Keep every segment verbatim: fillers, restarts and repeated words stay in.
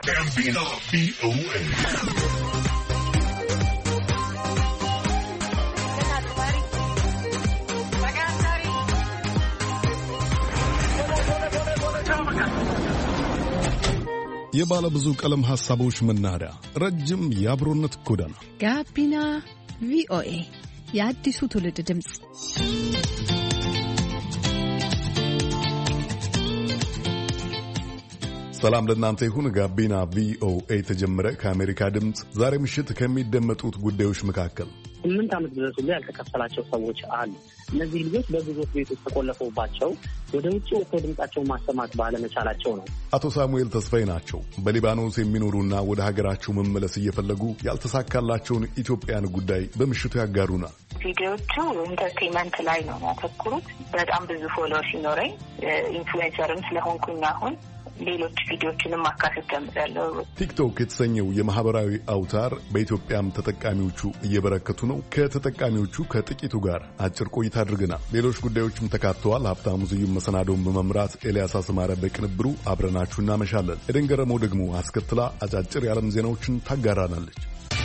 ጋቢና ቪኦኤ የባለ ብዙ ቀለም ሐሳቦች መናኸሪያ ረጅም የአብሮነት ጎዳና ጋቢና ቪኦኤ የአዲሱ ትውልድ ድምጽ። ሰላም ለእናንተ ይሁን። ጋቢና ቪኦኤ ተጀመረ። ከአሜሪካ ድምጽ ዛሬ ምሽት ከሚደመጡት ጉዳዮች መካከል ስምንት ዓመት ድረስ ሁሉ ያልተከፈላቸው ሰዎች አሉ። እነዚህ ልጆች በግዞት ቤት ውስጥ ተቆልፈውባቸው ወደ ውጭ ወጥተው ድምጻቸውን ማሰማት ባለመቻላቸው ነው። አቶ ሳሙኤል ተስፋዬ ናቸው። በሊባኖስ የሚኖሩና ወደ ሀገራቸው መመለስ እየፈለጉ ያልተሳካላቸውን ኢትዮጵያን ጉዳይ በምሽቱ ያጋሩናል። ቪዲዮቹ ኢንተርቴንመንት ላይ ነው ያተኮሩት። በጣም ብዙ ፎሎወር ሲኖረኝ ኢንፍሉዌንሰርም ስለሆንኩኝ አሁን ሌሎች ቪዲዮዎችንም ማካተት ጀምሬያለሁ። ቲክቶክ የተሰኘው የማህበራዊ አውታር በኢትዮጵያም ተጠቃሚዎቹ እየበረከቱ ነው። ከተጠቃሚዎቹ ከጥቂቱ ጋር አጭር ቆይታ አድርገናል። ሌሎች ጉዳዮችም ተካተዋል። ሀብታሙ ዝዩም መሰናዶውን በመምራት ኤልያስ አስማረ በቅንብሩ አብረናችሁ እናመሻለን። ኤደን ገረመው ደግሞ አስከትላ አጫጭር የዓለም ዜናዎችን ታጋራናለች።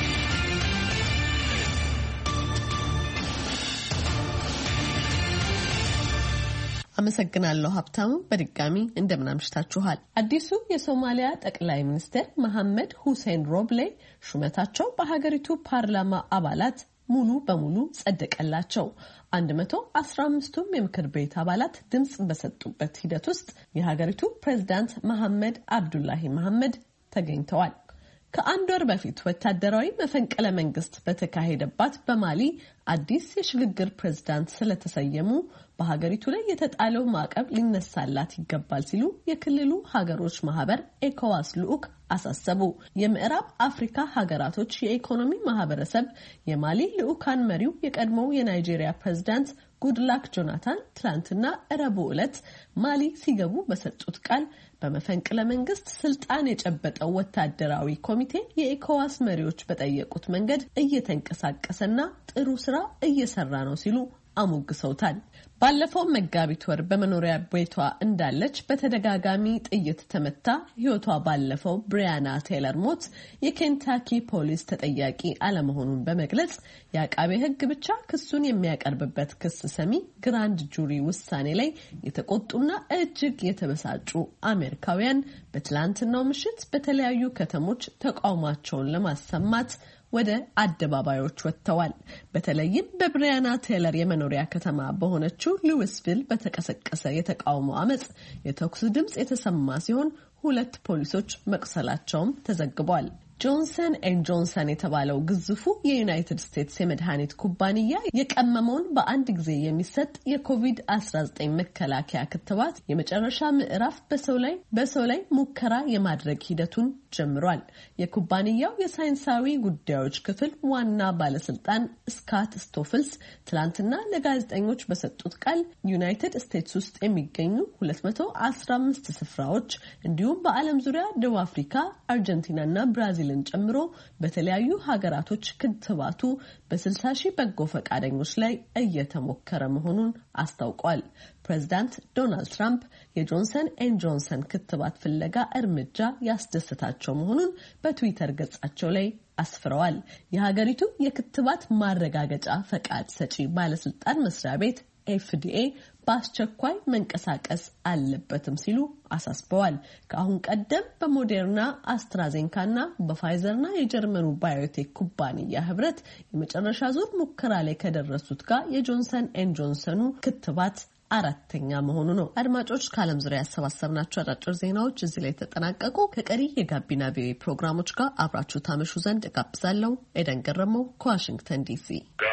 አመሰግናለሁ ሀብታሙ። በድጋሚ እንደምናምሽታችኋል። አዲሱ የሶማሊያ ጠቅላይ ሚኒስትር መሐመድ ሁሴን ሮብሌ ሹመታቸው በሀገሪቱ ፓርላማ አባላት ሙሉ በሙሉ ጸደቀላቸው። አንድ መቶ አስራ አምስቱም የምክር ቤት አባላት ድምጽ በሰጡበት ሂደት ውስጥ የሀገሪቱ ፕሬዝዳንት መሐመድ አብዱላሂ መሐመድ ተገኝተዋል። ከአንድ ወር በፊት ወታደራዊ መፈንቅለ መንግስት በተካሄደባት በማሊ አዲስ የሽግግር ፕሬዝዳንት ስለተሰየሙ በሀገሪቱ ላይ የተጣለው ማዕቀብ ሊነሳላት ይገባል ሲሉ የክልሉ ሀገሮች ማህበር ኤኮዋስ ልዑክ አሳሰቡ። የምዕራብ አፍሪካ ሀገራቶች የኢኮኖሚ ማህበረሰብ የማሊ ልዑካን መሪው የቀድሞው የናይጄሪያ ፕሬዝዳንት ጉድላክ ጆናታን ትላንትና ረቡዕ ዕለት ማሊ ሲገቡ በሰጡት ቃል በመፈንቅለ መንግስት ስልጣን የጨበጠው ወታደራዊ ኮሚቴ የኢኮዋስ መሪዎች በጠየቁት መንገድ እየተንቀሳቀሰና ጥሩ ስራ እየሰራ ነው ሲሉ አሞግሰውታል። ባለፈው መጋቢት ወር በመኖሪያ ቤቷ እንዳለች በተደጋጋሚ ጥይት ተመታ ህይወቷ ባለፈው ብሪያና ቴይለር ሞት የኬንታኪ ፖሊስ ተጠያቂ አለመሆኑን በመግለጽ የአቃቤ ህግ ብቻ ክሱን የሚያቀርብበት ክስ ሰሚ ግራንድ ጁሪ ውሳኔ ላይ የተቆጡና እጅግ የተበሳጩ አሜሪካውያን በትላንትናው ምሽት በተለያዩ ከተሞች ተቃውሟቸውን ለማሰማት ወደ አደባባዮች ወጥተዋል። በተለይም በብሪያና ቴይለር የመኖሪያ ከተማ በሆነችው ሉዊስቪል በተቀሰቀሰ የተቃውሞ አመጽ የተኩስ ድምጽ የተሰማ ሲሆን ሁለት ፖሊሶች መቁሰላቸውም ተዘግቧል። ጆንሰን ኤንድ ጆንሰን የተባለው ግዙፉ የዩናይትድ ስቴትስ የመድኃኒት ኩባንያ የቀመመውን በአንድ ጊዜ የሚሰጥ የኮቪድ አስራ ዘጠኝ መከላከያ ክትባት የመጨረሻ ምዕራፍ በሰው ላይ በሰው ላይ ሙከራ የማድረግ ሂደቱን ጀምሯል። የኩባንያው የሳይንሳዊ ጉዳዮች ክፍል ዋና ባለስልጣን ስካት ስቶፍልስ ትላንትና ለጋዜጠኞች በሰጡት ቃል ዩናይትድ ስቴትስ ውስጥ የሚገኙ ሁለት መቶ አስራ አምስት ስፍራዎች እንዲሁም በዓለም ዙሪያ ደቡብ አፍሪካ፣ አርጀንቲና እና ብራዚል ጨምሮ በተለያዩ ሀገራቶች ክትባቱ በስልሳ ሺህ በጎ ፈቃደኞች ላይ እየተሞከረ መሆኑን አስታውቋል። ፕሬዚዳንት ዶናልድ ትራምፕ የጆንሰን ኤንድ ጆንሰን ክትባት ፍለጋ እርምጃ ያስደሰታቸው መሆኑን በትዊተር ገጻቸው ላይ አስፍረዋል። የሀገሪቱ የክትባት ማረጋገጫ ፈቃድ ሰጪ ባለስልጣን መስሪያ ቤት ኤፍዲኤ በአስቸኳይ መንቀሳቀስ አለበትም ሲሉ አሳስበዋል። ከአሁን ቀደም በሞዴርና አስትራዜንካና በፋይዘርና የጀርመኑ ባዮቴክ ኩባንያ ህብረት የመጨረሻ ዙር ሙከራ ላይ ከደረሱት ጋር የጆንሰን ኤንድ ጆንሰኑ ክትባት አራተኛ መሆኑ ነው። አድማጮች፣ ከዓለም ዙሪያ ያሰባሰብናቸው አጫጭር ዜናዎች እዚህ ላይ ተጠናቀቁ። ከቀሪ የጋቢና ቪኦኤ ፕሮግራሞች ጋር አብራችሁ ታመሹ ዘንድ እጋብዛለሁ። ኤደን ገረመው ከዋሽንግተን ዲሲ።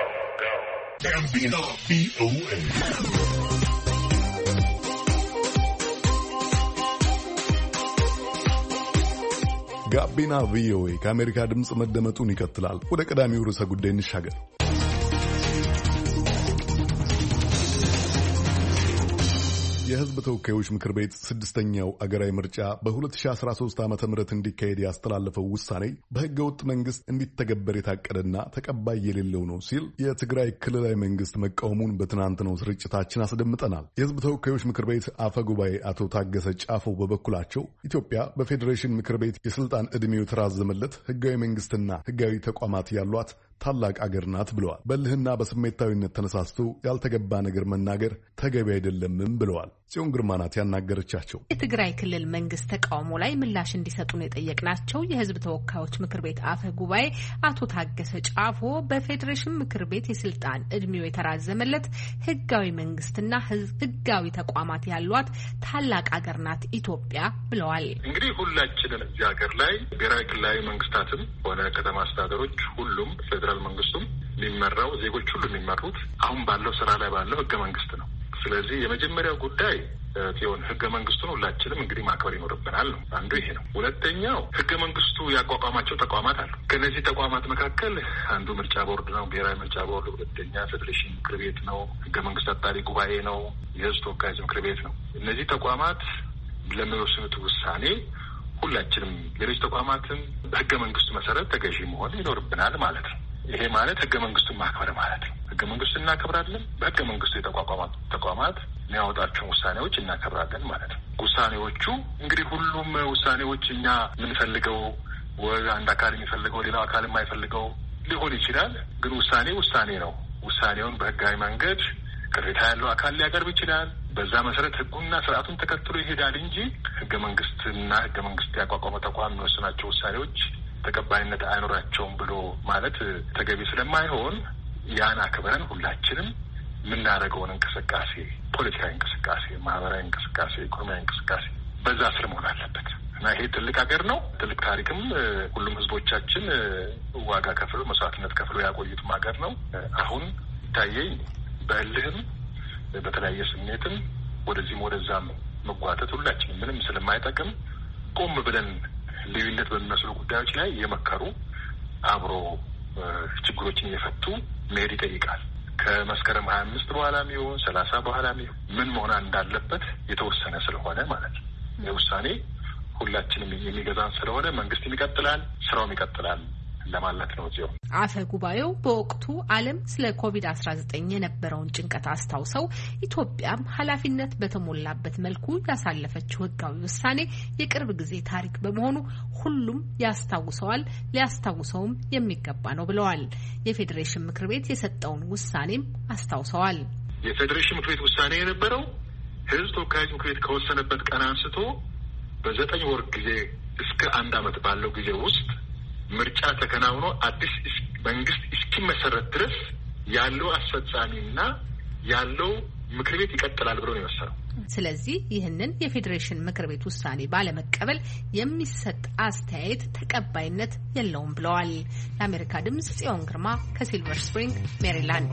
ጋቢና ቪኦኤ ጋቢና ቪኦኤ ከአሜሪካ ድምጽ መደመጡን ይቀጥላል። ወደ ቀዳሚው ርዕሰ ጉዳይ እንሻገር። የሕዝብ ተወካዮች ምክር ቤት ስድስተኛው አገራዊ ምርጫ በ2013 ዓ.ም እንዲካሄድ ያስተላለፈው ውሳኔ በሕገ ወጥ መንግስት እንዲተገበር የታቀደና ተቀባይ የሌለው ነው ሲል የትግራይ ክልላዊ መንግስት መቃወሙን በትናንትናው ስርጭታችን አስደምጠናል። የሕዝብ ተወካዮች ምክር ቤት አፈ ጉባኤ አቶ ታገሰ ጫፎ በበኩላቸው ኢትዮጵያ በፌዴሬሽን ምክር ቤት የስልጣን ዕድሜው የተራዘመለት ሕጋዊ መንግስትና ሕጋዊ ተቋማት ያሏት ታላቅ አገር ናት ብለዋል። በልህና በስሜታዊነት ተነሳስቶ ያልተገባ ነገር መናገር ተገቢ አይደለምም ብለዋል። ጽዮን ግርማ ናት ያናገረቻቸው። የትግራይ ክልል መንግስት ተቃውሞ ላይ ምላሽ እንዲሰጡን የጠየቅናቸው የህዝብ ተወካዮች ምክር ቤት አፈ ጉባኤ አቶ ታገሰ ጫፎ በፌዴሬሽን ምክር ቤት የስልጣን እድሜው የተራዘመለት ህጋዊ መንግስትና ህጋዊ ተቋማት ያሏት ታላቅ አገር ናት ኢትዮጵያ ብለዋል። እንግዲህ ሁላችንም እዚህ ሀገር ላይ ብሔራዊ ክልላዊ መንግስታትም ሆነ ከተማ አስተዳደሮች ሁሉም ፌዴራል መንግስቱም የሚመራው ዜጎች ሁሉ የሚመሩት አሁን ባለው ስራ ላይ ባለው ህገ መንግስት ነው። ስለዚህ የመጀመሪያው ጉዳይ ሲሆን ህገ መንግስቱን ሁላችንም እንግዲህ ማክበር ይኖርብናል ነው። አንዱ ይሄ ነው። ሁለተኛው ህገ መንግስቱ ያቋቋማቸው ተቋማት አሉ። ከነዚህ ተቋማት መካከል አንዱ ምርጫ ቦርድ ነው፣ ብሔራዊ ምርጫ ቦርድ። ሁለተኛ ፌዴሬሽን ምክር ቤት ነው፣ ህገ መንግስት አጣሪ ጉባኤ ነው፣ የህዝብ ተወካዮች ምክር ቤት ነው። እነዚህ ተቋማት ለሚወስኑት ውሳኔ ሁላችንም ሌሎች ተቋማትም በህገ መንግስቱ መሰረት ተገዢ መሆን ይኖርብናል ማለት ነው። ይሄ ማለት ህገ መንግስቱን ማክበር ማለት ነው። ህገ መንግስቱን እናከብራለን። በህገ መንግስቱ የተቋቋሙ ተቋማት የሚያወጣቸውን ውሳኔዎች እናከብራለን ማለት ነው። ውሳኔዎቹ እንግዲህ ሁሉም ውሳኔዎች እኛ የምንፈልገው ወይ አንድ አካል የሚፈልገው ሌላው አካል የማይፈልገው ሊሆን ይችላል። ግን ውሳኔ ውሳኔ ነው። ውሳኔውን በህጋዊ መንገድ ቅሬታ ያለው አካል ሊያቀርብ ይችላል። በዛ መሰረት ህጉና ስርዓቱን ተከትሎ ይሄዳል እንጂ ህገ መንግስትና ህገ መንግስት ያቋቋመ ተቋም የሚወስናቸው ውሳኔዎች ተቀባይነት አይኖራቸውም ብሎ ማለት ተገቢ ስለማይሆን ያን አክብረን ሁላችንም የምናደርገውን እንቅስቃሴ፣ ፖለቲካዊ እንቅስቃሴ፣ ማህበራዊ እንቅስቃሴ፣ ኢኮኖሚያዊ እንቅስቃሴ በዛ ስር መሆን አለበት እና ይሄ ትልቅ ሀገር ነው። ትልቅ ታሪክም ሁሉም ህዝቦቻችን ዋጋ ከፍሎ መስዋዕትነት ከፍሎ ያቆዩትም ሀገር ነው። አሁን ይታየኝ በእልህም በተለያየ ስሜትም ወደዚህም ወደዛም መጓተት ሁላችንም ምንም ስለማይጠቅም ቆም ብለን ልዩነት በሚመስሉ ጉዳዮች ላይ የመከሩ አብሮ ችግሮችን እየፈቱ መሄድ ይጠይቃል። ከመስከረም ሀያ አምስት በኋላ የሚሆን ሰላሳ በኋላ የሚሆን ምን መሆን እንዳለበት የተወሰነ ስለሆነ ማለት ነው። የውሳኔ ሁላችንም የሚገዛን ስለሆነ መንግስትም ይቀጥላል፣ ስራውም ይቀጥላል ለማለት ነው። እዚሁ አፈ ጉባኤው በወቅቱ ዓለም ስለ ኮቪድ አስራ ዘጠኝ የነበረውን ጭንቀት አስታውሰው ኢትዮጵያም ኃላፊነት በተሞላበት መልኩ ያሳለፈችው ህጋዊ ውሳኔ የቅርብ ጊዜ ታሪክ በመሆኑ ሁሉም ያስታውሰዋል፣ ሊያስታውሰውም የሚገባ ነው ብለዋል። የፌዴሬሽን ምክር ቤት የሰጠውን ውሳኔም አስታውሰዋል። የፌዴሬሽን ምክር ቤት ውሳኔ የነበረው ህዝብ ተወካዮች ምክር ቤት ከወሰነበት ቀን አንስቶ በዘጠኝ ወር ጊዜ እስከ አንድ አመት ባለው ጊዜ ውስጥ ምርጫ ተከናውኖ አዲስ መንግስት እስኪመሰረት ድረስ ያለው አስፈጻሚና ያለው ምክር ቤት ይቀጥላል ብሎ ነው የወሰነው። ስለዚህ ይህንን የፌዴሬሽን ምክር ቤት ውሳኔ ባለመቀበል የሚሰጥ አስተያየት ተቀባይነት የለውም ብለዋል። ለአሜሪካ ድምጽ ጽዮን ግርማ ከሲልቨር ስፕሪንግ ሜሪላንድ።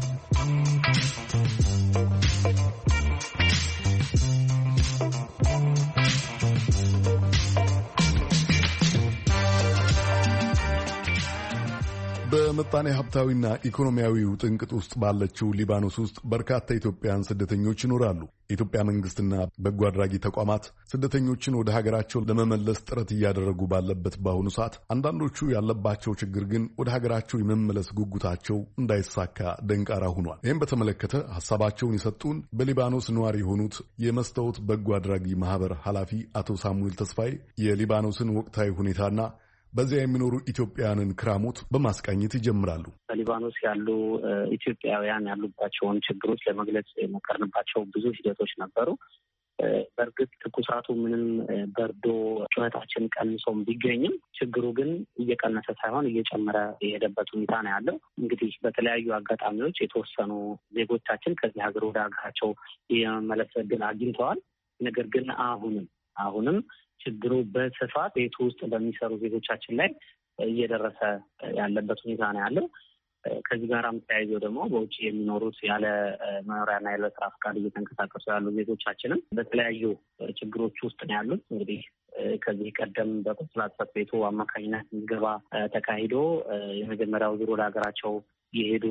በምጣኔ ሀብታዊና ኢኮኖሚያዊው ጥንቅጥ ውስጥ ባለችው ሊባኖስ ውስጥ በርካታ ኢትዮጵያውያን ስደተኞች ይኖራሉ። የኢትዮጵያ መንግስትና በጎ አድራጊ ተቋማት ስደተኞችን ወደ ሀገራቸው ለመመለስ ጥረት እያደረጉ ባለበት በአሁኑ ሰዓት አንዳንዶቹ ያለባቸው ችግር ግን ወደ ሀገራቸው የመመለስ ጉጉታቸው እንዳይሳካ ደንቃራ ሆኗል። ይህም በተመለከተ ሀሳባቸውን የሰጡን በሊባኖስ ነዋሪ የሆኑት የመስታወት በጎ አድራጊ ማህበር ኃላፊ አቶ ሳሙኤል ተስፋዬ የሊባኖስን ወቅታዊ ሁኔታና በዚያ የሚኖሩ ኢትዮጵያውያንን ክራሞት በማስቃኘት ይጀምራሉ። በሊባኖስ ያሉ ኢትዮጵያውያን ያሉባቸውን ችግሮች ለመግለጽ የሞከርንባቸው ብዙ ሂደቶች ነበሩ። በእርግጥ ትኩሳቱ ምንም በርዶ ጩኸታችን ቀንሶም ቢገኝም ችግሩ ግን እየቀነሰ ሳይሆን እየጨመረ የሄደበት ሁኔታ ነው ያለው። እንግዲህ በተለያዩ አጋጣሚዎች የተወሰኑ ዜጎቻችን ከዚህ ሀገር ወደ ሀገራቸው የመመለስ ዕድል አግኝተዋል። ነገር ግን አሁንም አሁንም ችግሩ በስፋት ቤቱ ውስጥ በሚሰሩ ዜጎቻችን ላይ እየደረሰ ያለበት ሁኔታ ነው ያለው። ከዚህ ጋርም ተያይዞ ደግሞ በውጭ የሚኖሩት ያለ መኖሪያና ያለ ስራ ፈቃድ እየተንቀሳቀሱ ያሉ ዜጎቻችንም በተለያዩ ችግሮች ውስጥ ነው ያሉት። እንግዲህ ከዚህ ቀደም በቆንስላ ጽሕፈት ቤቱ አማካኝነት ምዝገባ ተካሂዶ የመጀመሪያው ዙር ወደ ሀገራቸው የሄዱ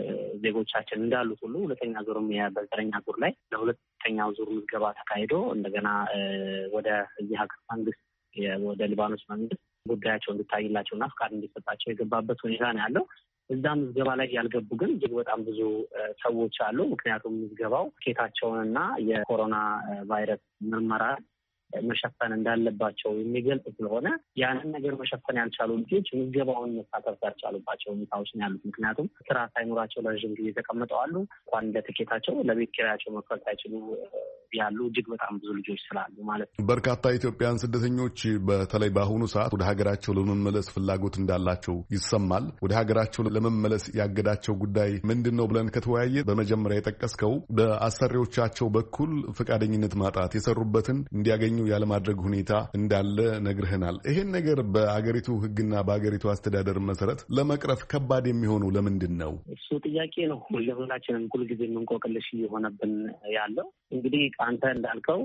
ዜጎቻችን እንዳሉት ሁሉ ሁለተኛ ዙርም በዘጠነኛ ዙር ላይ ለሁለተኛው ዙር ምዝገባ ተካሂዶ እንደገና ወደ እዚህ ሀገር መንግስት ወደ ሊባኖስ መንግስት ጉዳያቸው እንዲታይላቸውና ፍቃድ እንዲሰጣቸው የገባበት ሁኔታ ነው ያለው። እዛ ምዝገባ ላይ ያልገቡ ግን እጅግ በጣም ብዙ ሰዎች አሉ። ምክንያቱም ምዝገባው ኬታቸውንና የኮሮና ቫይረስ ምርመራ መሸፈን እንዳለባቸው የሚገልጽ ስለሆነ ያንን ነገር መሸፈን ያልቻሉ ልጆች ምዝገባውን መሳተፍ ያልቻሉባቸው ሁኔታዎች ነው ያሉት። ምክንያቱም ስራ ሳይኖራቸው ለረዥም ጊዜ ተቀምጠው አሉ። እንኳን ለትኬታቸው ለቤት ኪራያቸው መክፈል ሳይችሉ ያሉ እጅግ በጣም ብዙ ልጆች ስላሉ ማለት ነው። በርካታ ኢትዮጵያውያን ስደተኞች በተለይ በአሁኑ ሰዓት ወደ ሀገራቸው ለመመለስ ፍላጎት እንዳላቸው ይሰማል። ወደ ሀገራቸው ለመመለስ ያገዳቸው ጉዳይ ምንድን ነው ብለን ከተወያየ በመጀመሪያ የጠቀስከው በአሰሪዎቻቸው በኩል ፈቃደኝነት ማጣት፣ የሰሩበትን እንዲያገኙ ያለማድረግ ሁኔታ እንዳለ ነግርህናል። ይሄን ነገር በአገሪቱ ሕግና በአገሪቱ አስተዳደር መሰረት ለመቅረፍ ከባድ የሚሆነው ለምንድን ነው? እሱ ጥያቄ ነው ለሁላችንም ሁልጊዜ የምንቆቅልሽ እየሆነብን ያለው። እንግዲህ አንተ እንዳልከው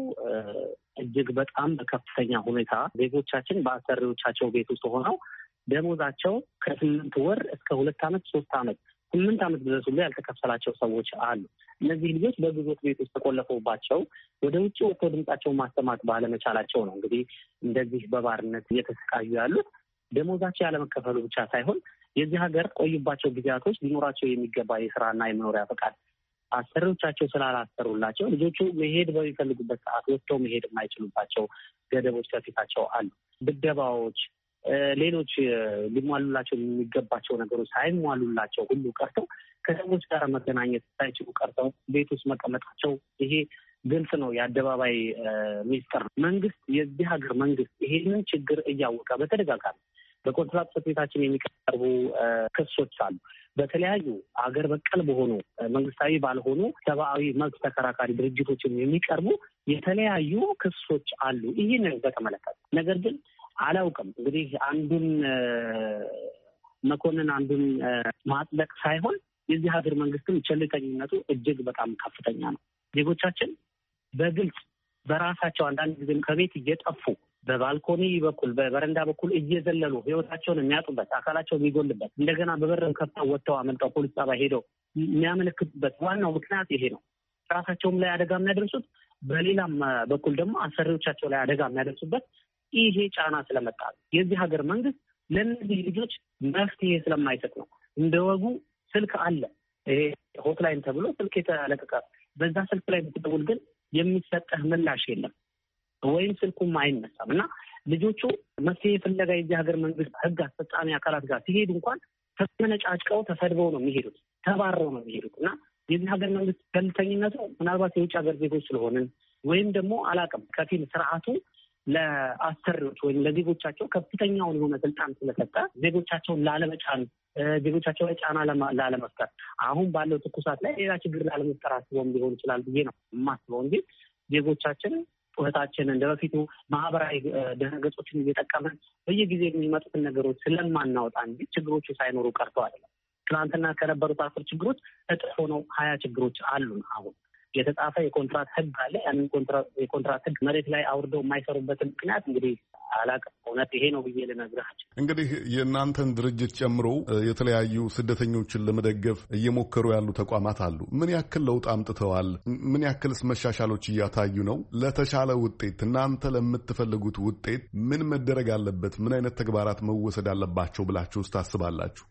እጅግ በጣም በከፍተኛ ሁኔታ ዜጎቻችን በአሰሪዎቻቸው ቤት ውስጥ ሆነው ደሞዛቸው ከስምንት ወር እስከ ሁለት ዓመት ሶስት ዓመት ስምንት ዓመት ድረስ ሁሉ ያልተከፈላቸው ሰዎች አሉ። እነዚህ ልጆች በግዞት ቤት ውስጥ ተቆለፈውባቸው ወደ ውጭ ወጥተው ድምጻቸውን ማሰማት ባለመቻላቸው ነው እንግዲህ እንደዚህ በባርነት እየተሰቃዩ ያሉት። ደሞዛቸው ያለመከፈሉ ብቻ ሳይሆን የዚህ ሀገር ቆዩባቸው ጊዜያቶች ሊኖራቸው የሚገባ የስራና የመኖሪያ ፈቃድ አሰሪዎቻቸው ስላላሰሩላቸው ልጆቹ መሄድ በሚፈልጉበት ሰዓት ወጥተው መሄድ የማይችሉባቸው ገደቦች ከፊታቸው አሉ። ድብደባዎች፣ ሌሎች ሊሟሉላቸው የሚገባቸው ነገሮች ሳይሟሉላቸው ሁሉ ቀርተው ከሰዎች ጋር መገናኘት ሳይችሉ ቀርተው ቤት ውስጥ መቀመጣቸው ይሄ ግልጽ ነው፣ የአደባባይ ሚስጥር ነው። መንግስት የዚህ ሀገር መንግስት ይሄንን ችግር እያወቀ በተደጋጋሚ በኮንትራት ጽሕፈት ቤታችን የሚቀርቡ ክሶች አሉ። በተለያዩ አገር በቀል በሆኑ መንግስታዊ ባልሆኑ ሰብአዊ መብት ተከራካሪ ድርጅቶችን የሚቀርቡ የተለያዩ ክሶች አሉ ይህንን በተመለከተ። ነገር ግን አላውቅም እንግዲህ አንዱን መኮንን አንዱን ማጽደቅ ሳይሆን የዚህ ሀገር መንግስትም ቸልተኝነቱ እጅግ በጣም ከፍተኛ ነው። ዜጎቻችን በግልጽ በራሳቸው አንዳንድ ጊዜም ከቤት እየጠፉ በባልኮኒ በኩል በበረንዳ በኩል እየዘለሉ ህይወታቸውን የሚያጡበት አካላቸው የሚጎልበት እንደገና በበርም ከፍተው ወጥተው አመልጠው ፖሊስ ጣቢያ ሄደው የሚያመለክቱበት ዋናው ምክንያት ይሄ ነው። ራሳቸውም ላይ አደጋ የሚያደርሱት፣ በሌላም በኩል ደግሞ አሰሪዎቻቸው ላይ አደጋ የሚያደርሱበት ይሄ ጫና ስለመጣ ነው። የዚህ ሀገር መንግስት ለእነዚህ ልጆች መፍትሄ ስለማይሰጥ ነው። እንደ ወጉ ስልክ አለ፣ ይሄ ሆትላይን ተብሎ ስልክ የተለቀቀ በዛ ስልክ ላይ ብትደውል ግን የሚሰጠህ ምላሽ የለም ወይም ስልኩም አይነሳም እና ልጆቹ መፍትሄ ፍለጋ የዚህ ሀገር መንግስት ህግ አስፈጻሚ አካላት ጋር ሲሄዱ እንኳን ተመነጫጭቀው ተሰድበው ነው የሚሄዱት፣ ተባረው ነው የሚሄዱት እና የዚህ ሀገር መንግስት ቸልተኝነቱ ምናልባት የውጭ ሀገር ዜጎች ስለሆንን ወይም ደግሞ አላውቅም ከፊል ስርዓቱ ለአሰሪዎች ወይም ለዜጎቻቸው ከፍተኛውን የሆነ ስልጣን ስለሰጠ ዜጎቻቸውን ላለመጫን ዜጎቻቸው ላይ ጫና ላለመፍጠር አሁን ባለው ትኩሳት ላይ ሌላ ችግር ላለመፍጠር አስበውም ሊሆን ይችላል ብዬ ነው የማስበው እንጂ ዜጎቻችን ጩኸታችን እንደ በፊቱ ማህበራዊ ድረገጾችን እየጠቀመን በየጊዜ የሚመጡትን ነገሮች ስለማናወጣ እንጂ ችግሮቹ ሳይኖሩ ቀርተው አይደለም። ትናንትና ከነበሩት አስር ችግሮች እጥፍ ሆነው ሀያ ችግሮች አሉን። አሁን የተጻፈ የኮንትራት ህግ አለ። ያንን የኮንትራት ህግ መሬት ላይ አውርደው የማይሰሩበትን ምክንያት እንግዲህ አላውቅም። እውነት ይሄ ነው ብዬ ልነግራቸው። እንግዲህ የእናንተን ድርጅት ጨምሮ የተለያዩ ስደተኞችን ለመደገፍ እየሞከሩ ያሉ ተቋማት አሉ። ምን ያክል ለውጥ አምጥተዋል? ምን ያክልስ መሻሻሎች እያታዩ ነው? ለተሻለ ውጤት እናንተ ለምትፈልጉት ውጤት ምን መደረግ አለበት? ምን አይነት ተግባራት መወሰድ አለባቸው ብላችሁ ውስጥ ታስባላችሁ?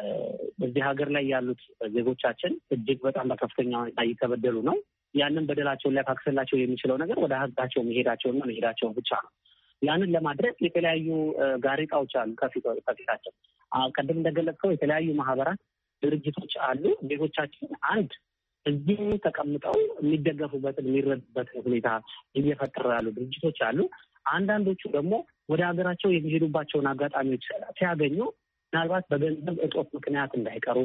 በዚህ ሀገር ላይ ያሉት ዜጎቻችን እጅግ በጣም በከፍተኛ ሁኔታ እየተበደሉ ነው። ያንን በደላቸውን ሊያካክስላቸው የሚችለው ነገር ወደ ህጋቸው መሄዳቸውና መሄዳቸው ብቻ ነው። ያንን ለማድረግ የተለያዩ ጋሬጣዎች አሉ ከፊታቸው። ቀደም እንደገለጽከው የተለያዩ ማህበራት፣ ድርጅቶች አሉ። ዜጎቻችን አንድ እዚህ ተቀምጠው የሚደገፉበትን የሚረዱበትን ሁኔታ እየፈጠሩ ያሉ ድርጅቶች አሉ። አንዳንዶቹ ደግሞ ወደ ሀገራቸው የሚሄዱባቸውን አጋጣሚዎች ሲያገኙ ምናልባት በገንዘብ እጦት ምክንያት እንዳይቀሩ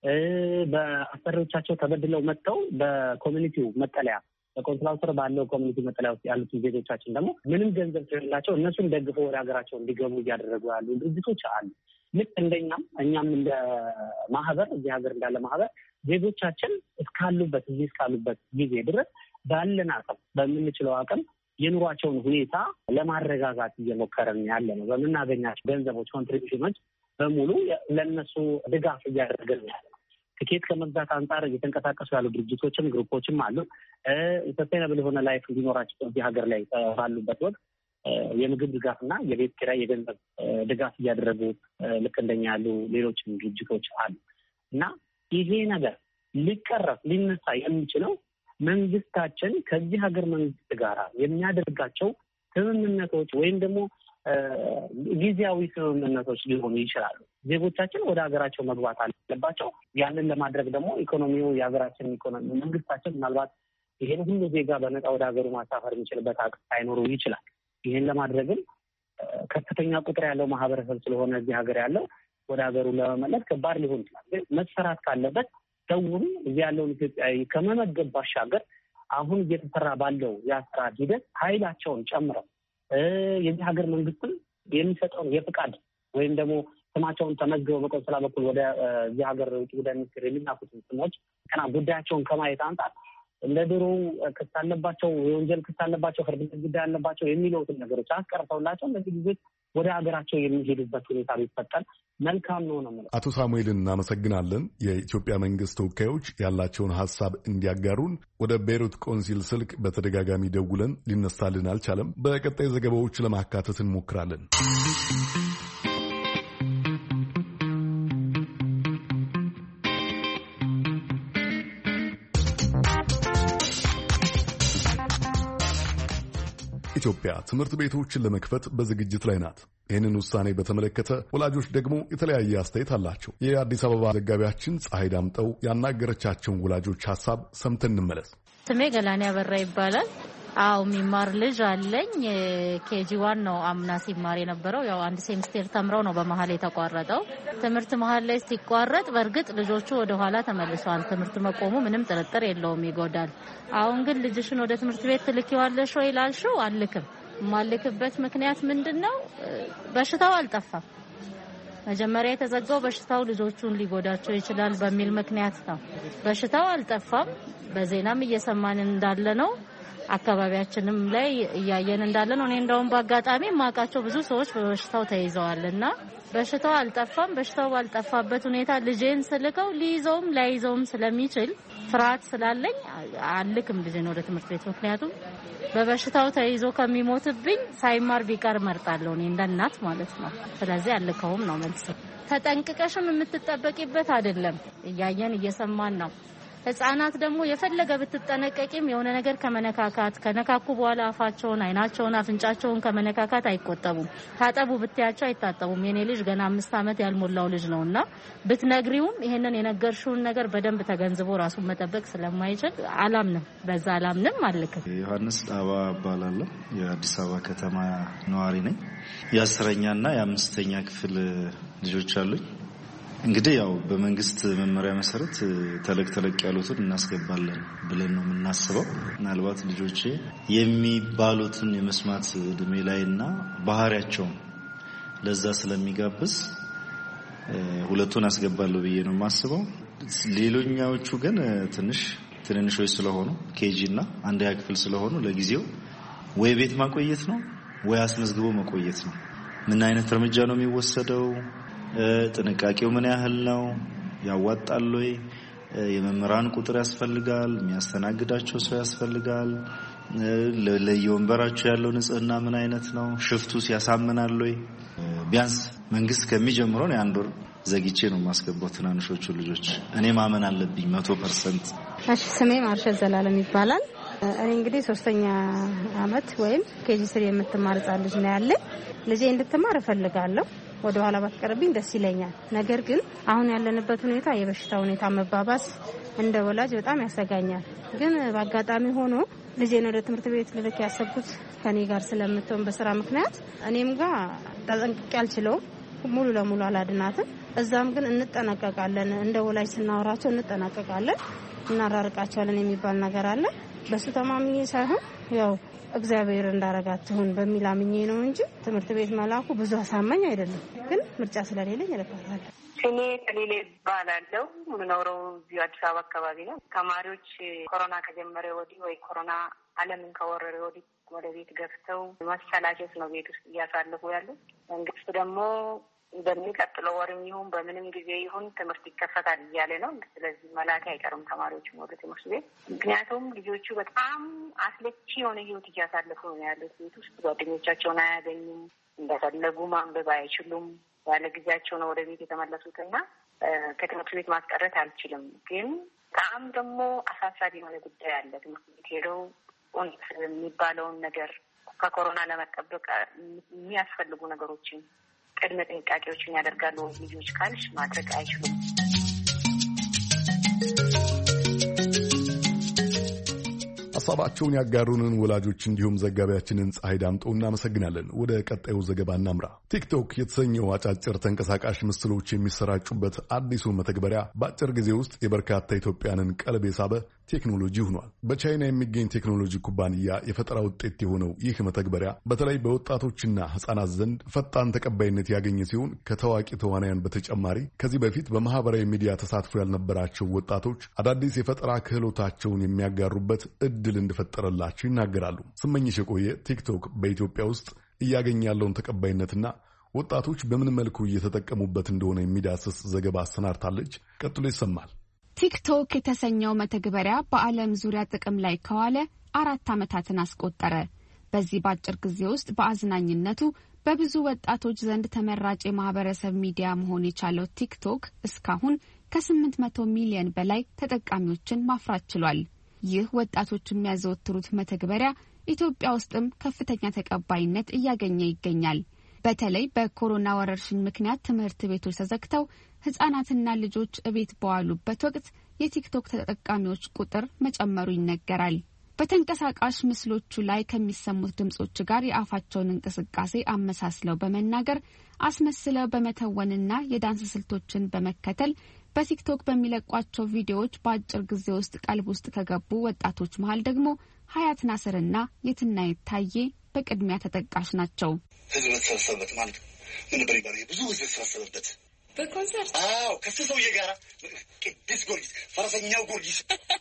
በአሰሪዎቻቸው ተበድለው መጥተው በኮሚኒቲው መጠለያ በኮንትራት ስር ባለው ኮሚኒቲ መጠለያ ውስጥ ያሉትን ዜጎቻችን ደግሞ ምንም ገንዘብ ስለሌላቸው እነሱን ደግፈው ወደ ሀገራቸው እንዲገቡ እያደረጉ ያሉ ድርጅቶች አሉ። ልክ እንደኛም እኛም እንደ ማህበር እዚህ ሀገር እንዳለ ማህበር ዜጎቻችን እስካሉበት እዚህ እስካሉበት ጊዜ ድረስ ባለን አቅም በምንችለው አቅም የኑሯቸውን ሁኔታ ለማረጋጋት እየሞከረን ያለ ነው። በምናገኛቸው ገንዘቦች፣ ኮንትሪቢሽኖች በሙሉ ለእነሱ ድጋፍ እያደረገን ያለ ነው። ትኬት ከመግዛት አንጻር እየተንቀሳቀሱ ያሉ ድርጅቶችም ግሩፖችም አሉ። ሰስቴናብል የሆነ ላይፍ እንዲኖራቸው እዚህ ሀገር ላይ ባሉበት ወቅት የምግብ ድጋፍና የቤት ኪራይ የገንዘብ ድጋፍ እያደረጉ ልክ እንደኛ ያሉ ሌሎችም ድርጅቶች አሉ እና ይሄ ነገር ሊቀረፍ ሊነሳ የሚችለው መንግስታችን ከዚህ ሀገር መንግስት ጋር የሚያደርጋቸው ስምምነቶች ወይም ደግሞ ጊዜያዊ ስምምነቶች ሊሆኑ ይችላሉ። ዜጎቻችን ወደ ሀገራቸው መግባት አለባቸው። ያንን ለማድረግ ደግሞ ኢኮኖሚው የሀገራችን ኢኮኖሚ መንግስታችን ምናልባት ይሄን ሁሉ ዜጋ በነፃ ወደ ሀገሩ ማሳፈር የሚችልበት አቅም ሳይኖረው ይችላል። ይሄን ለማድረግም ከፍተኛ ቁጥር ያለው ማህበረሰብ ስለሆነ እዚህ ሀገር ያለው ወደ ሀገሩ ለመመለስ ከባድ ሊሆን ይችላል። ግን መሰራት ካለበት ሰውም እዚህ ያለውን ኢትዮጵያዊ ከመመገብ ባሻገር አሁን እየተሰራ ባለው የአሰራር ሂደት ኃይላቸውን ጨምረው የዚህ ሀገር መንግስትም የሚሰጠውን የፍቃድ ወይም ደግሞ ስማቸውን ተመዝግበው በቆንስላ በኩል ወደ እዚህ ሀገር ውጭ ጉዳይ ሚኒስቴር የሚላኩትን ስሞች ገና ጉዳያቸውን ከማየት አንጻር እንደ ድሮ ክስ አለባቸው፣ የወንጀል ክስ አለባቸው፣ ፍርድ ቤት ጉዳይ አለባቸው የሚሉትን ነገሮች አስቀርተውላቸው እነዚህ ጊዜ ወደ ሀገራቸው የሚሄዱበት ሁኔታ ቢፈጠር መልካም ነው ነው። አቶ ሳሙኤልን እናመሰግናለን። የኢትዮጵያ መንግስት ተወካዮች ያላቸውን ሀሳብ እንዲያጋሩን ወደ ቤይሩት ቆንሲል ስልክ በተደጋጋሚ ደውለን ሊነሳልን አልቻለም። በቀጣይ ዘገባዎች ለማካተት እንሞክራለን። ኢትዮጵያ ትምህርት ቤቶችን ለመክፈት በዝግጅት ላይ ናት። ይህንን ውሳኔ በተመለከተ ወላጆች ደግሞ የተለያየ አስተያየት አላቸው። የአዲስ አበባ ዘጋቢያችን ፀሐይ ዳምጠው ያናገረቻቸውን ወላጆች ሀሳብ ሰምተን እንመለስ። ስሜ ገላኔ አበራ ይባላል። አው ሚማር ልጅ አለኝ። ኬጂ ዋን ነው አምና ሲማር የነበረው። ያው አንድ ሴምስተር ተምረው ነው በመሀል የተቋረጠው። ትምህርት መሀል ላይ ሲቋረጥ በእርግጥ ልጆቹ ወደ ኋላ ተመልሰዋል። ትምህርት መቆሙ ምንም ጥርጥር የለውም ይጎዳል። አሁን ግን ልጅሽን ወደ ትምህርት ቤት ትልኪዋለሽ ወይ ላልሽው አልክም። ማልክበት ምክንያት ምንድነው? በሽታው አልጠፋም። መጀመሪያ የተዘጋው በሽታው ልጆቹን ሊጎዳቸው ይችላል በሚል ምክንያት ነው። በሽታው አልጠፋም። በዜናም እየሰማን እንዳለ ነው። አካባቢያችንም ላይ እያየን እንዳለ ነው። እኔ እንደውም በአጋጣሚ ማቃቸው ብዙ ሰዎች በበሽታው ተይዘዋልና በሽታው አልጠፋም። በሽታው ባልጠፋበት ሁኔታ ልጄን ስልከው ሊይዘውም ላይይዘውም ስለሚችል ፍርሃት ስላለኝ አልክም ልጄን ወደ ትምህርት ቤት። ምክንያቱም በበሽታው ተይዞ ከሚሞትብኝ ሳይማር ቢቀር መርጣለሁ እኔ እንደ እናት ማለት ነው። ስለዚህ አልከውም ነው መልስ። ተጠንቅቀሽም የምትጠበቂበት አይደለም። እያየን እየሰማን ነው። ህፃናት ደግሞ የፈለገ ብትጠነቀቂም የሆነ ነገር ከመነካካት ከነካኩ በኋላ አፋቸውን፣ አይናቸውን፣ አፍንጫቸውን ከመነካካት አይቆጠቡም። ታጠቡ ብትያቸው አይታጠቡም። የኔ ልጅ ገና አምስት ዓመት ያልሞላው ልጅ ነውና ብትነግሪውም ይሄንን የነገርሽውን ነገር በደንብ ተገንዝቦ ራሱን መጠበቅ ስለማይችል አላምንም። በዛ አላምንም አልክም። ዮሐንስ ጣባ እባላለሁ። የአዲስ አበባ ከተማ ነዋሪ ነኝ። የአስረኛና የአምስተኛ ክፍል ልጆች አሉኝ። እንግዲህ ያው በመንግስት መመሪያ መሰረት ተለቅ ተለቅ ያሉትን እናስገባለን ብለን ነው የምናስበው። ምናልባት ልጆቼ የሚባሉትን የመስማት እድሜ ላይና ባህሪያቸው ለዛ ስለሚጋብዝ ሁለቱን አስገባለሁ ብዬ ነው የማስበው። ሌሎኛዎቹ ግን ትንሽ ትንንሾች ስለሆኑ ኬጂ እና አንደኛ ክፍል ስለሆኑ ለጊዜው ወይ ቤት ማቆየት ነው ወይ አስመዝግቦ መቆየት ነው። ምን አይነት እርምጃ ነው የሚወሰደው? ጥንቃቄው ምን ያህል ነው? ያዋጣል ወይ? የመምህራን ቁጥር ያስፈልጋል። የሚያስተናግዳቸው ሰው ያስፈልጋል። ለየወንበራቸው ያለው ንጽህና ምን አይነት ነው? ሽፍቱስ ያሳምናል ወይ? ቢያንስ መንግስት ከሚጀምረው ነው አንድ ወር ዘግይቼ ነው ማስገባው ትናንሾቹ ልጆች። እኔ ማመን አለብኝ መቶ ፐርሰንት። እሺ፣ ስሜ ማርሸት ዘላለም ይባላል። እኔ እንግዲህ ሶስተኛ አመት ወይም ኬጂ ስሪ የምትማር ህጻን ልጅ ነው ያለኝ። ልጄ እንድትማር እፈልጋለሁ። ወደ ኋላ ባትቀርብኝ ደስ ይለኛል። ነገር ግን አሁን ያለንበት ሁኔታ የበሽታ ሁኔታ መባባስ እንደ ወላጅ በጣም ያሰጋኛል። ግን በአጋጣሚ ሆኖ ልጄን ወደ ትምህርት ቤት ልልክ ያሰብኩት ከኔ ጋር ስለምትሆን በስራ ምክንያት እኔም ጋር ተጠንቅቄ አልችለውም። ሙሉ ለሙሉ አላድናትም። እዛም ግን እንጠነቀቃለን። እንደ ወላጅ ስናወራቸው እንጠነቀቃለን፣ እናራርቃቸዋለን የሚባል ነገር አለ። በሱ ተማምኜ ሳይሆን ያው እግዚአብሔር እንዳረጋት ትሁን በሚል አምኜ ነው እንጂ ትምህርት ቤት መላኩ ብዙ አሳማኝ አይደለም። ግን ምርጫ ስለሌለኝ እልካታለሁ። እኔ ከሌላ ባላለው የምኖረው እዚሁ አዲስ አበባ አካባቢ ነው። ተማሪዎች ኮሮና ከጀመረ ወዲህ ወይ ኮሮና ዓለምን ከወረረ ወዲህ ወደ ቤት ገብተው ማሰላቸት ነው ቤት ውስጥ እያሳለፉ ያሉ። መንግስት ደግሞ በሚቀጥለው ወርም ይሁን በምንም ጊዜ ይሁን ትምህርት ይከፈታል እያለ ነው። ስለዚህ መላክ አይቀርም ተማሪዎችም ወደ ትምህርት ቤት። ምክንያቱም ልጆቹ በጣም አስለቺ የሆነ ህይወት እያሳለፉ ነው ያሉት። ቤት ውስጥ ጓደኞቻቸውን አያገኙም፣ እንደፈለጉ ማንበብ አይችሉም። ያለ ጊዜያቸው ነው ወደ ቤት የተመለሱት እና ከትምህርት ቤት ማስቀረት አልችልም። ግን በጣም ደግሞ አሳሳቢ የሆነ ጉዳይ አለ። ትምህርት ቤት ሄደው የሚባለውን ነገር ከኮሮና ለመጠበቅ የሚያስፈልጉ ነገሮችን ቅድመ ጥንቃቄዎችን ያደርጋሉ ልጆች ካልሽ ማድረግ አይችሉም። ሀሳባቸውን ያጋሩንን ወላጆች እንዲሁም ዘጋቢያችንን ፀሐይ ዳምጠው እናመሰግናለን። ወደ ቀጣዩ ዘገባ እናምራ። ቲክቶክ የተሰኘው አጫጭር ተንቀሳቃሽ ምስሎች የሚሰራጩበት አዲሱ መተግበሪያ በአጭር ጊዜ ውስጥ የበርካታ ኢትዮጵያንን ቀልብ የሳበ ቴክኖሎጂ ሆኗል። በቻይና የሚገኝ ቴክኖሎጂ ኩባንያ የፈጠራ ውጤት የሆነው ይህ መተግበሪያ በተለይ በወጣቶችና ሕጻናት ዘንድ ፈጣን ተቀባይነት ያገኘ ሲሆን ከታዋቂ ተዋናያን በተጨማሪ ከዚህ በፊት በማህበራዊ ሚዲያ ተሳትፎ ያልነበራቸው ወጣቶች አዳዲስ የፈጠራ ክህሎታቸውን የሚያጋሩበት እድል እንደፈጠረላቸው ይናገራሉ። ስመኝሽ የቆየ ቲክቶክ በኢትዮጵያ ውስጥ እያገኘ ያለውን ተቀባይነትና ወጣቶች በምን መልኩ እየተጠቀሙበት እንደሆነ የሚዳስስ ዘገባ አሰናድታለች። ቀጥሎ ይሰማል። ቲክቶክ የተሰኘው መተግበሪያ በዓለም ዙሪያ ጥቅም ላይ ከዋለ አራት ዓመታትን አስቆጠረ። በዚህ በአጭር ጊዜ ውስጥ በአዝናኝነቱ በብዙ ወጣቶች ዘንድ ተመራጭ የማህበረሰብ ሚዲያ መሆን የቻለው ቲክቶክ እስካሁን ከስምንት መቶ ሚሊዮን በላይ ተጠቃሚዎችን ማፍራት ችሏል። ይህ ወጣቶች የሚያዘወትሩት መተግበሪያ ኢትዮጵያ ውስጥም ከፍተኛ ተቀባይነት እያገኘ ይገኛል። በተለይ በኮሮና ወረርሽኝ ምክንያት ትምህርት ቤቶች ተዘግተው ህጻናትና ልጆች እቤት በዋሉበት ወቅት የቲክቶክ ተጠቃሚዎች ቁጥር መጨመሩ ይነገራል። በተንቀሳቃሽ ምስሎቹ ላይ ከሚሰሙት ድምጾች ጋር የአፋቸውን እንቅስቃሴ አመሳስለው በመናገር አስመስለው በመተወንና የዳንስ ስልቶችን በመከተል በቲክቶክ በሚለቋቸው ቪዲዮዎች በአጭር ጊዜ ውስጥ ቀልብ ውስጥ ከገቡ ወጣቶች መሀል ደግሞ ሀያት ናስርና የትናየት ታዬ በቅድሚያ ተጠቃሽ ናቸው። ህዝብ ተሰበሰበበት ማለት ምን ነበር ይባላል? ብዙ ህዝብ ተሰበሰበበት በኮንሰርት አዎ፣ ከሱ ሰውዬ ጋር ቅዱስ ጊዮርጊስ ፈረሰኛው ጊዮርጊስ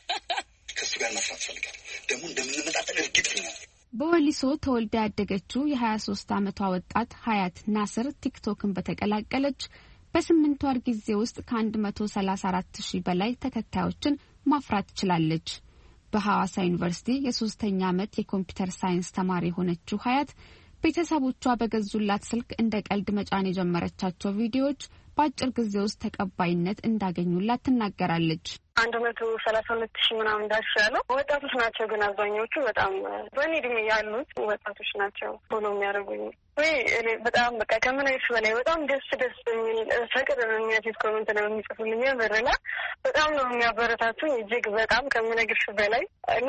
ከሱ ጋር መስራት ፈልጋል። ደግሞ እንደምንመጣጠን እርግጠኛ ነኝ። በወሊሶ ተወልዳ ያደገችው የሀያ ሶስት ዓመቷ ወጣት ሀያት ናስር ቲክቶክን በተቀላቀለች በስምንት ወር ጊዜ ውስጥ ከአንድ መቶ ሰላሳ አራት ሺህ በላይ ተከታዮችን ማፍራት ችላለች። በሐዋሳ ዩኒቨርሲቲ የሶስተኛ ዓመት የኮምፒውተር ሳይንስ ተማሪ የሆነችው ሀያት ቤተሰቦቿ በገዙላት ስልክ እንደ ቀልድ መጫን የጀመረቻቸው ቪዲዮዎች በአጭር ጊዜ ውስጥ ተቀባይነት እንዳገኙላት ትናገራለች። አንድ መቶ ሰላሳ ሁለት ሺህ ምናምን ዳሽ ያለው ወጣቶች ናቸው። ግን አብዛኞቹ በጣም በእኔ እድሜ ያሉት ወጣቶች ናቸው ፎሎ የሚያደርጉኝ። ወይ በጣም በቃ ከምናይሽ በላይ በጣም ደስ ደስ የሚል ፍቅር የሚያስይዝ ኮሜንት ነው የሚጽፉልኝ። ምርና በጣም ነው የሚያበረታቱኝ እጅግ በጣም ከምነግርሽ በላይ እና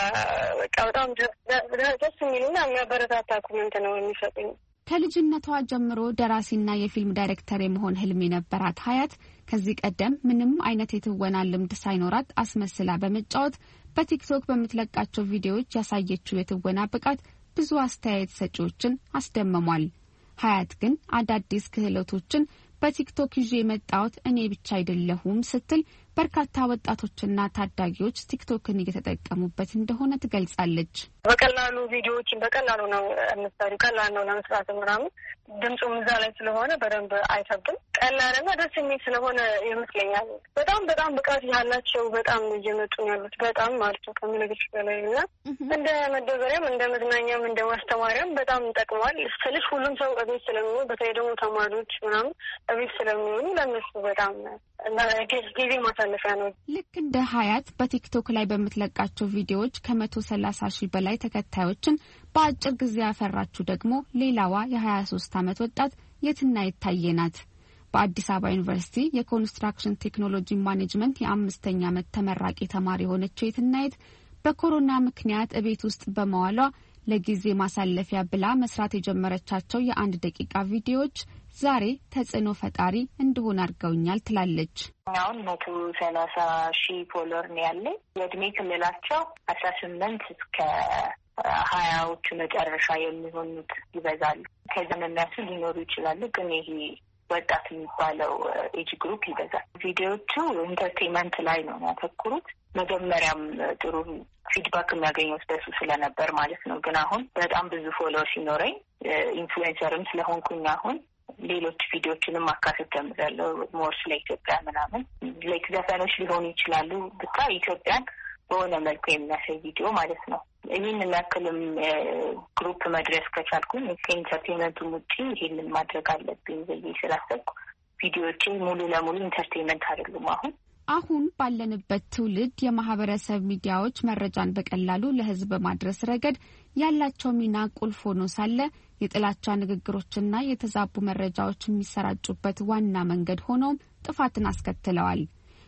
በቃ በጣም ደስ የሚልና የሚያበረታታ ኮሜንት ነው የሚሰጡኝ። ከልጅነቷ ጀምሮ ደራሲና የፊልም ዳይሬክተር የመሆን ህልም የነበራት ሀያት ከዚህ ቀደም ምንም አይነት የትወና ልምድ ሳይኖራት አስመስላ በመጫወት በቲክቶክ በምትለቃቸው ቪዲዮዎች ያሳየችው የትወና ብቃት ብዙ አስተያየት ሰጪዎችን አስደምሟል። ሀያት ግን አዳዲስ ክህሎቶችን በቲክቶክ ይዤ የመጣሁት እኔ ብቻ አይደለሁም ስትል በርካታ ወጣቶችና ታዳጊዎች ቲክቶክን እየተጠቀሙበት እንደሆነ ትገልጻለች። በቀላሉ ቪዲዮዎችን በቀላሉ ነው የምትሰሩ፣ ቀላል ነው ለመስራት ምናምን ድምፁም እዛ ላይ ስለሆነ በደንብ አይከብድም። ቀላልና ደስ የሚል ስለሆነ ይመስለኛል። በጣም በጣም ብቃት ያላቸው በጣም እየመጡ ያሉት በጣም ማለት ነው ከምንግርሽ በላይ እና እንደ መደበሪያም እንደ መዝናኛም እንደ ማስተማሪያም በጣም ጠቅሟል ስልሽ ሁሉም ሰው እቤት ስለሚሆኑ በተለይ ደግሞ ተማሪዎች ምናምን እቤት ስለሚሆኑ ለእነሱ በጣም ጊዜ ማሳለፊያ ነው። ልክ እንደ ሀያት በቲክቶክ ላይ በምትለቃቸው ቪዲዮዎች ከመቶ ሰላሳ ሺህ በላይ ተከታዮችን በአጭር ጊዜ ያፈራችው ደግሞ ሌላዋ የሀያ ሶስት ዓመት ወጣት የትናየት ታዬ ናት። በአዲስ አበባ ዩኒቨርሲቲ የኮንስትራክሽን ቴክኖሎጂ ማኔጅመንት የአምስተኛ ዓመት ተመራቂ ተማሪ የሆነችው የትናየት በኮሮና ምክንያት እቤት ውስጥ በመዋሏ ለጊዜ ማሳለፊያ ብላ መስራት የጀመረቻቸው የአንድ ደቂቃ ቪዲዮዎች ዛሬ ተጽዕኖ ፈጣሪ እንደሆነ አድርገውኛል ትላለች። አሁን መቶ ሰላሳ ሺህ ፎሎወር ነው ያለኝ። የእድሜ ክልላቸው አስራ ስምንት እስከ ሀያዎቹ መጨረሻ የሚሆኑት ይበዛሉ። ከዚያም የሚያሱ ሊኖሩ ይችላሉ፣ ግን ይሄ ወጣት የሚባለው ኤጅ ግሩፕ ይበዛል። ቪዲዮዎቹ ኢንተርቴንመንት ላይ ነው ያተኩሩት። መጀመሪያም ጥሩ ፊድባክ የሚያገኘው በሱ ስለነበር ማለት ነው። ግን አሁን በጣም ብዙ ፎሎወር ሲኖረኝ ኢንፍሉዌንሰርም ስለሆንኩኝ አሁን ሌሎች ቪዲዮችንም ማካተት ጀምሬያለሁ። ሞር ስለ ኢትዮጵያ ምናምን ላይክ ዘፈኖች ሊሆኑ ይችላሉ። ብቻ ኢትዮጵያን በሆነ መልኩ የሚያሳይ ቪዲዮ ማለት ነው። ይህን የሚያክልም ግሩፕ መድረስ ከቻልኩኝ ከኢንተርቴንመንቱም ውጪ ይህንን ማድረግ አለብኝ ብዬ ስላሰብኩ ቪዲዮዎቼ ሙሉ ለሙሉ ኢንተርቴንመንት አይደሉም። አሁን አሁን ባለንበት ትውልድ የማህበረሰብ ሚዲያዎች መረጃን በቀላሉ ለህዝብ በማድረስ ረገድ ያላቸው ሚና ቁልፍ ሆኖ ሳለ የጥላቻ ንግግሮችና የተዛቡ መረጃዎች የሚሰራጩበት ዋና መንገድ ሆነው ጥፋትን አስከትለዋል።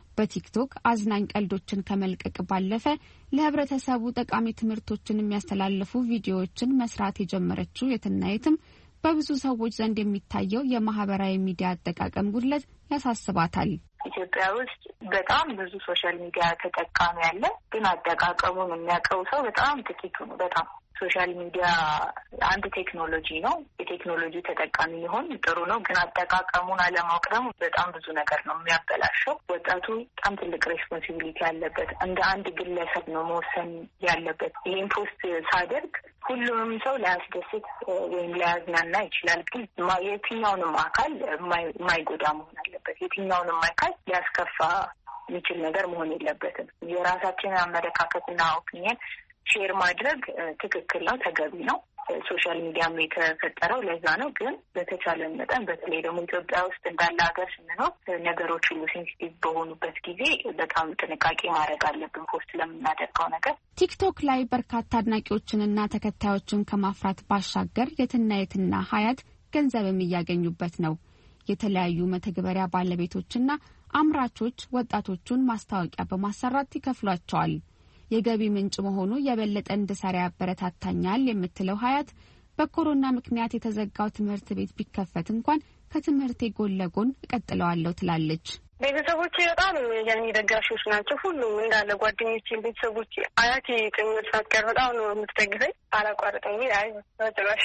በቲክቶክ አዝናኝ ቀልዶችን ከመልቀቅ ባለፈ ለህብረተሰቡ ጠቃሚ ትምህርቶችን የሚያስተላልፉ ቪዲዮዎችን መስራት የጀመረችው የትናየትም በብዙ ሰዎች ዘንድ የሚታየው የማህበራዊ ሚዲያ አጠቃቀም ጉድለት ያሳስባታል። ኢትዮጵያ ውስጥ በጣም ብዙ ሶሻል ሚዲያ ተጠቃሚ አለ፣ ግን አጠቃቀሙን የሚያውቀው ሰው በጣም ጥቂቱ ነው። በጣም ሶሻል ሚዲያ አንድ ቴክኖሎጂ ነው። የቴክኖሎጂ ተጠቃሚ ሊሆን ጥሩ ነው፣ ግን አጠቃቀሙን አለማወቅ ደግሞ በጣም ብዙ ነገር ነው የሚያበላሸው። ወጣቱ በጣም ትልቅ ሬስፖንሲቢሊቲ ያለበት እንደ አንድ ግለሰብ ነው መወሰን ያለበት። ይህን ፖስት ሳደርግ ሁሉንም ሰው ላያስደስት ወይም ላያዝናና ይችላል፣ ግን የትኛውንም አካል የማይጎዳ መሆን አለበት። የትኛውንም አካል ሊያስከፋ የሚችል ነገር መሆን የለበትም። የራሳችንን አመለካከትና ኦፒኒየን ሼር ማድረግ ትክክል ነው፣ ተገቢ ነው። ሶሻል ሚዲያም የተፈጠረው ለዛ ነው። ግን በተቻለ መጠን በተለይ ደግሞ ኢትዮጵያ ውስጥ እንዳለ ሀገር ስንኖር ነገሮች ሁሉ ሴንሲቲቭ በሆኑበት ጊዜ በጣም ጥንቃቄ ማድረግ አለብን ፖስት ለምናደርገው ነገር። ቲክቶክ ላይ በርካታ አድናቂዎችንና ተከታዮችን ከማፍራት ባሻገር የትናየትና ሀያት ገንዘብም እያገኙበት ነው። የተለያዩ መተግበሪያ ባለቤቶችና አምራቾች ወጣቶቹን ማስታወቂያ በማሰራት ይከፍሏቸዋል። የገቢ ምንጭ መሆኑ የበለጠ እንድሰራ ያበረታታኛል የምትለው ሀያት በኮሮና ምክንያት የተዘጋው ትምህርት ቤት ቢከፈት እንኳን ከትምህርቴ ጎን ለጎን እቀጥለዋለሁ ትላለች። ቤተሰቦቼ በጣም የኔ ደጋፊዎች ናቸው። ሁሉም እንዳለ ጓደኞቼ፣ ቤተሰቦቼ፣ አያቴ ጭምር ሳትቀር በጣም ነው የምትደግፈኝ። አላቋርጠኝ አይ በጭራሽ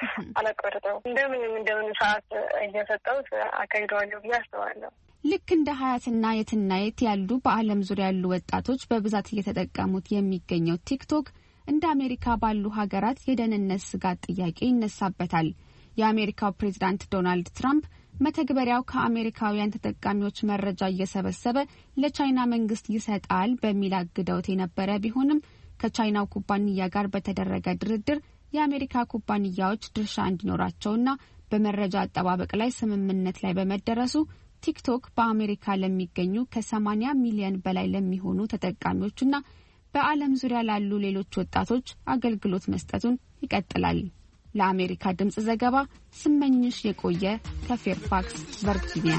አላቋርጠው። እንደምንም እንደምን ሰዓት እየሰጠው አካሂደዋለሁ ብዬ አስባለሁ። ልክ እንደ ሀያትና የትናየት ያሉ በዓለም ዙሪያ ያሉ ወጣቶች በብዛት እየተጠቀሙት የሚገኘው ቲክቶክ እንደ አሜሪካ ባሉ ሀገራት የደህንነት ስጋት ጥያቄ ይነሳበታል። የአሜሪካው ፕሬዝዳንት ዶናልድ ትራምፕ መተግበሪያው ከአሜሪካውያን ተጠቃሚዎች መረጃ እየሰበሰበ ለቻይና መንግስት ይሰጣል በሚል አግደውት የነበረ ቢሆንም ከቻይናው ኩባንያ ጋር በተደረገ ድርድር የአሜሪካ ኩባንያዎች ድርሻ እንዲኖራቸውና በመረጃ አጠባበቅ ላይ ስምምነት ላይ በመደረሱ ቲክቶክ በአሜሪካ ለሚገኙ ከሰማኒያ ሚሊዮን በላይ ለሚሆኑ ተጠቃሚዎችና በዓለም ዙሪያ ላሉ ሌሎች ወጣቶች አገልግሎት መስጠቱን ይቀጥላል። ለአሜሪካ ድምጽ ዘገባ ስመኝሽ የቆየ ከፌርፋክስ ቨርጂኒያ።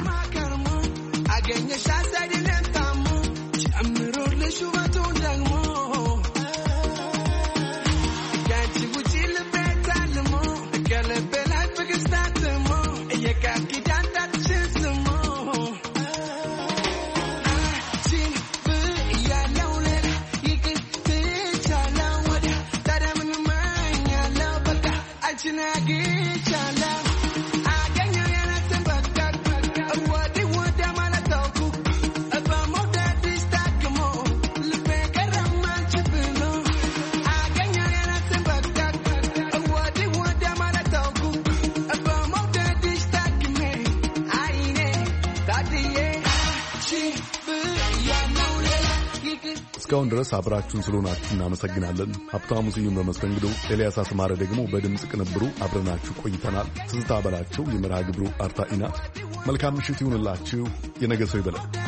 እስካሁን ድረስ አብራችሁን ስለሆናችሁ እናመሰግናለን። ሀብታሙ ስዩም በመስተንግዶ፣ ኤልያስ አስማረ ደግሞ በድምፅ ቅንብሩ አብረናችሁ ቆይተናል። ትዝታ በላቸው የመርሃ ግብሩ አርታኢ ናት። መልካም ምሽት ይሁንላችሁ። የነገ ሰው ይበለን።